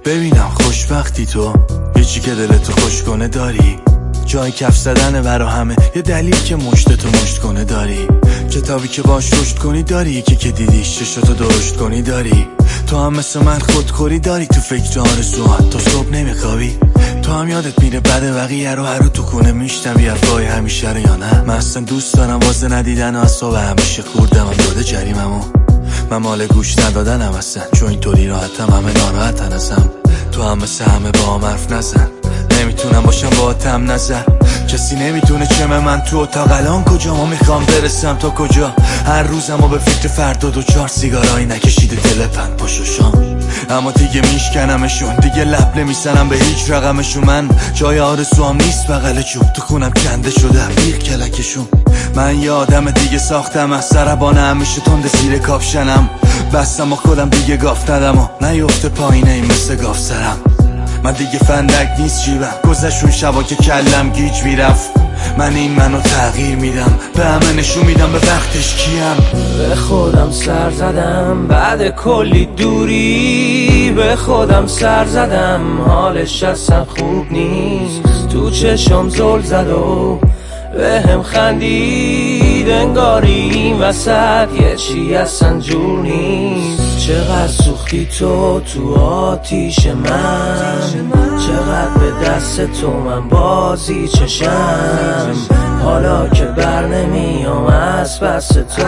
ببینم خوشبختی تو، یه چی که دلتو خوش کنه داری، جای کف زدنه برا همه، یه دلیل که مشتتو مشت کنه داری، کتابی که باش رشد کنی داری، یکی که دیدیش چشتو درشت کنی داری، تو هم مثل من خودخوری داری، تو فکر آرزوهات تا صبح نمیخوابی، تو هم یادت میره بعد بقیه رو هر رو تو خونه میشنوی حرفای همیشه رو یا نه. من اصلا دوست دارم واسه ندیدن و اصاب همیشه خوردم داده جریممو، من مال گوش ندادنم اصلا، چون اینطوری راحتم همه ناراحتن ازم، تو هم مثل همه با هم حرف نزن، نمیتونم باشم با تم نظر، کسی نمیتونه چمه من تو اتاق الان کجا، ما میخوام برسم تا کجا، هر روزم و به فکر فردا 2-4 سیگارایی نکشیده دل پند پاشوشام، اما دیگه میشکنمشون، دیگه لب نمیزنم به هیچ رقمشون، من جای آرزوام نیست بغل چوب، تو خونم کنده شده بیخ کلکشون، من یه آدم دیگه ساختم از سربانه همیشه تند زیر کاپشنم، بستم و خودم دیگه گاف ندم و نیفته پایینه این مثل گاف سرم، من دیگه فندک نیست جیبم، گذشون شبا که کلم گیج میرفت، من این منو تغییر میدم، به همه نشون میدم به وقتش کیم، به خودم سر زدم بعد کلی دوری، به خودم سر زدم حالش اصلا خوب نیست، تو چشم زل زد و به هم خندید، انگاری این وسط یه چی اصلا جور نیست، چقدر سوختی تو آتیش من، چقدر به دست تو من بازی چشم، حالا که بر نمیام از پس تو،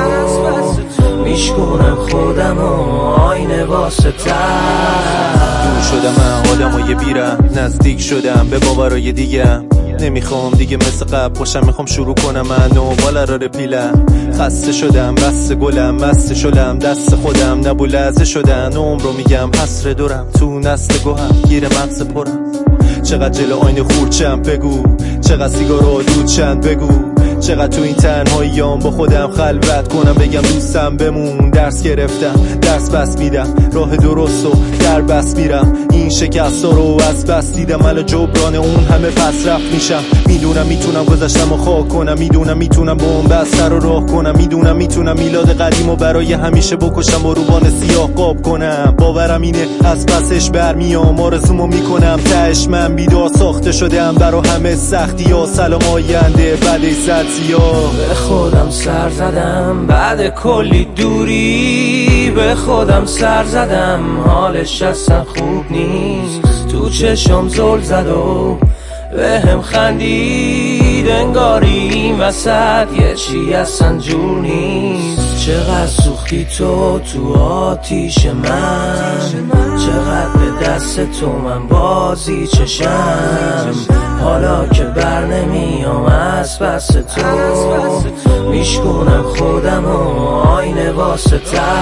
میشکنم خودم و آینه واسه دور شدم من آدمای بیرم، نزدیک شدم به باورای دیگم، نمیخوام دیگه مثل قبل باشم، میخوام شروع کنم من و بالا را رپیلم، خسته شدم بس گلم مست شدم دست خودم نبو لحظه شدن، عمر رو میگم حسر دورم تو نسل گوهم گیر مغز پرم، چقدر جلو آینه خورچم بگو، چقدر سیگارو دود چند بگو، چقدر تو این تنهاییام با خودم خلوت کنم، بگم دوستم بمون، درس گرفتم درس بس میدم، راه درست و در بس میرم، این شکست رو از بس دیدم، الان جبران اون همه پس رفت میشم، میدونم میتونم گذشتم و خاک کنم، میدونم میتونم با اون بستر رو راه کنم، میدونم میتونم میلاد قدیم و برای همیشه بکشم و روبان سیاه قاب کنم، باورم اینه از پسش برمیام، آرزومو میکنم تهش من بیدار ساخته شدم برا همه سختی ها، سلام آینده بعد زد به خودم سر زدم بعد کلی دوری، به خودم سر زدم حالش اصلا خوب نیست، تو چشم زل زد و به هم خندید، انگاری این وسط یه چی اصلا جور نیست، چقدر سوختی تو آتیش من، چقدر به دست تو من بازی چشم، حالا که بر نمیام از پس تو، میشکنم خودم و آینه واسه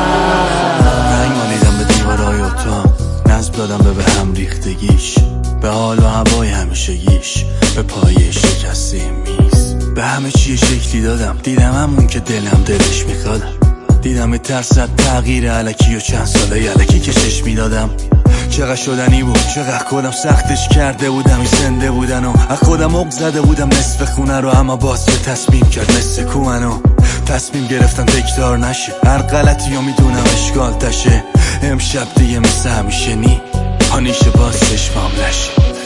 رنگ مالیدم به دیوارای اتاق، نصب دادم به هم ریختگیش، به حال و هوای همیشگیش، به پایه شکسته میز، به همه چی شکلی دادم، دیدم همون که دلم دلش میخواد، دیدم ترسد تغییر علکی و چند ساله علکی کشش میدادم، چقدر شدنی بود، چقدر خودم سختش کرده بودم، این زنده بودن و از خودم عق زده بودم نصف خونه رو، اما باز به تصمیم کرد مثل کومنو، تصمیم گرفتم تکرار نشه، هر غلطی رو میدونم اشکال تشه، امشب دیگه مثل همیشه نی پانیشه باز چشمام نشه.